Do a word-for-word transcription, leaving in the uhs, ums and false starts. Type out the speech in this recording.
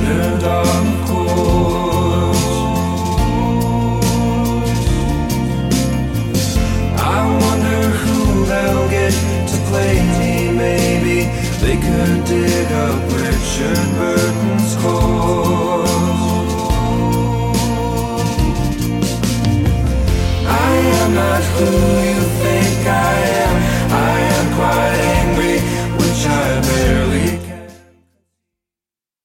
under dark course. I wonder who they'll get to play me. Maybe they could dig up Richard Burton